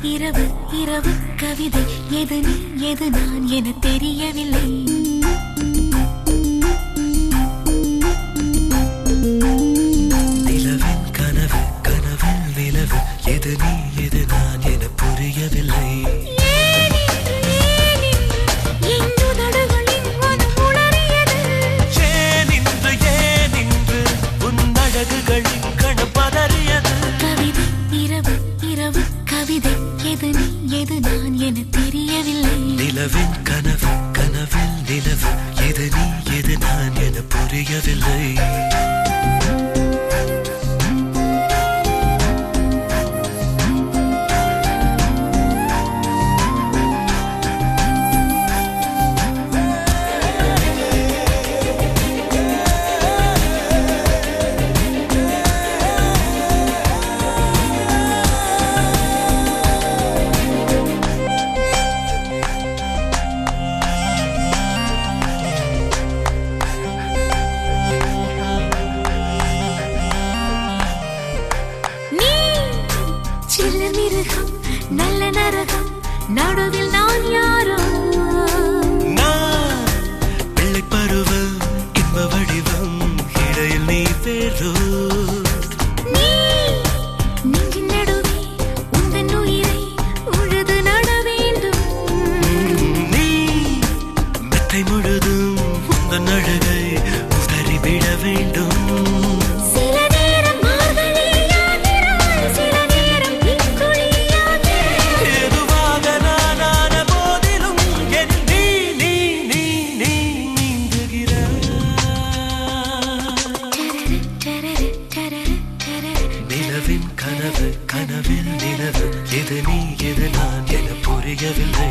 இரவு இரவு கவிதை எது நீ எது நான் என தெரியவில்லை. நிலவின் கனவு கனவில் நிலவு எது நீ எது நான் என புரியவில்லை. நிலவின் கனவு கனவில் நிலவு எது நீ எது நான் என புரியவில்லை. நல்ல நரகம் நடுவில் நான் யாரோ நான் பிள்ளை பருவம் இன்ப வடிவம் இடையில் நீ பேரோ நீ நெஞ்சின் நடுவே உந்தன் உயிரை உழுது நட வேண்டும். நீ மெத்தை முழுதும் உந்தன் அழகை உதறிவிட வேண்டும். நிலவின் கனவு கனவில் நிலவு எது நீ எது நான் என புரியவில்லை.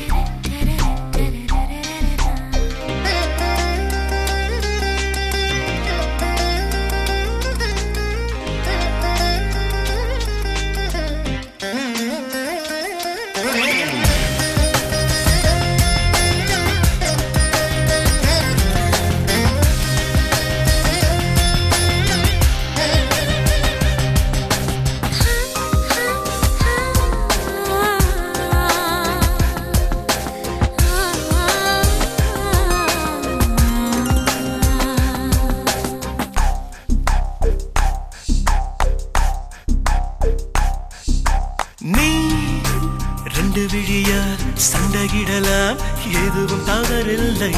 நீ ரெண்டு விழியால் சண்டையிடலாம் எதுவும் தவறில்லை.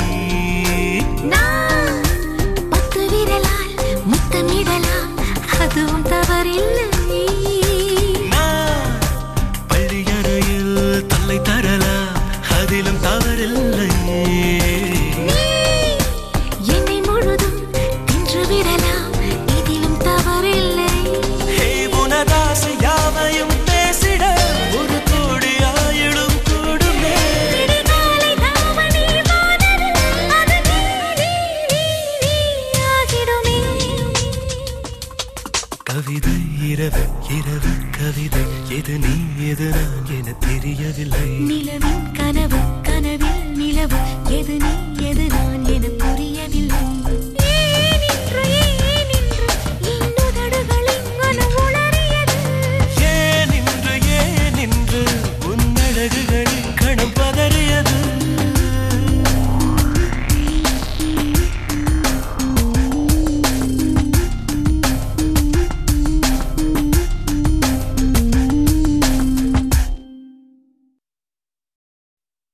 நான் 10 விரலால் முத்தமிடலாம் அதுவும் தவறில்லை. நான் பள்ளியறையில் தலை தரலாம் அதிலும் தவறில்லை. என்னை முழுதும் தின்று விடலாம் இதிலும் தவறில்லை. உனதாசை யாவையும் பேசிட ஒரு கோடி ஆயிடும் கூடுமே. கவிதை இரவு இரவு கவிதை எது நீ எது நான் என தெரியவில்லை. நிலவின் கனவு கனவில் நிலவு எது நீ எது நான்